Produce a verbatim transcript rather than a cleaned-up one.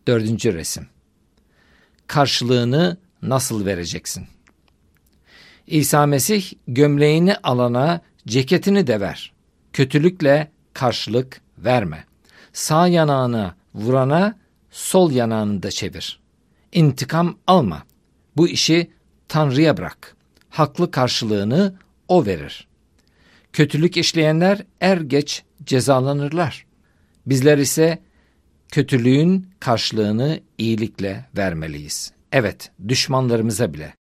Dördüncü resim. Karşılığını nasıl vereceksin? İsa Mesih gömleğini alana ceketini de ver. Kötülükle karşılık verme. Sağ yanağına vurana sol yanağını da çevir. İntikam alma. Bu işi Tanrı'ya bırak. Haklı karşılığını O verir. Kötülük işleyenler er geç cezalanırlar. Bizler ise kötülüğün karşılığını iyilikle vermeliyiz. Evet, düşmanlarımıza bile.